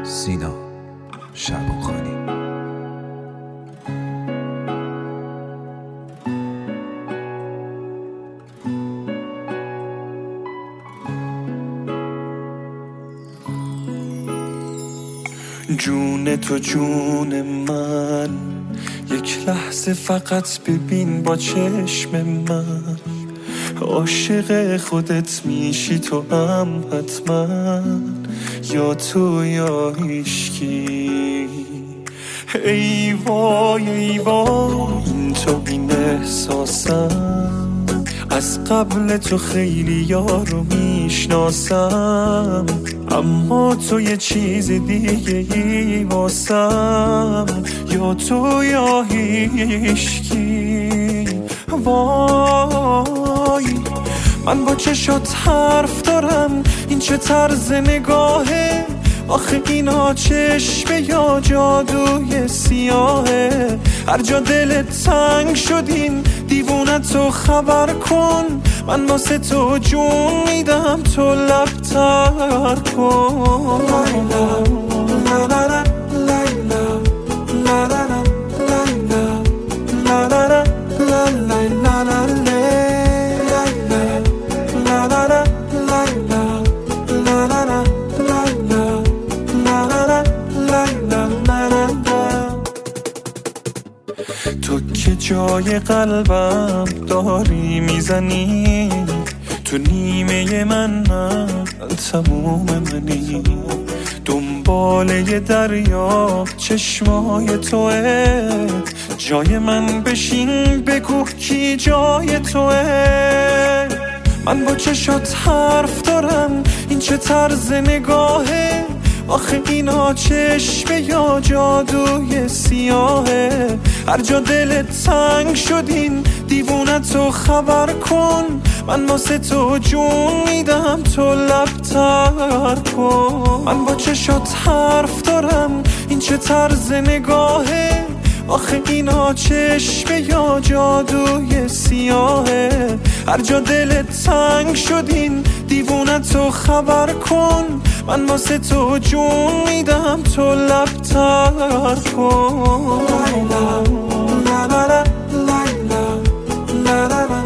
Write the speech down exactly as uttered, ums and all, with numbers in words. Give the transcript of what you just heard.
سینا شعبانخانی. جون تو جون من، یک لحظه فقط ببین با چشم من، عاشق خودت میشی تو هم حتما، یا تو یا هیشکی. ای وای ای وای این تو این احساسم، از قبل تو خیلی یارو میشناسم، اما تو یه چیز دیگه ای واسم، یا تو یا هیشکی. وای من با چشات حرف دارم، این چه طرز نگاهه، آخه اینا چشمه یا جادوی سیاهه، هر جا دلت تنگ شدین دیوونتو خبر کن، من واسه تو جون میدم تو لبتر کن. لیلا لالا لیلا لالا لیلا لالا لیلا تو که جای قلبم داری میزنی، تو نیمه من من تموم منی، دنبال یه دریا چشمای توه، جای من بشین بگو کی جای توه. من با چشات حرف دارم، این چه طرز نگاهه، آخه اینا چشمه یا جادوی سیاهه، هر جا دلت تنگ شدین دیوونتو خبر کن، من واسه تو جون میدم تو لبتر کن. من با چشات حرف دارم، این چه طرز نگاهه، آخه اینا چشمه یا جادوی سیاهه، هر جا دلت تنگ شدین دیوونتو خبر کن، من واسه تو جون میدم تو لبتر کن. لیلا لالا لیلا لالا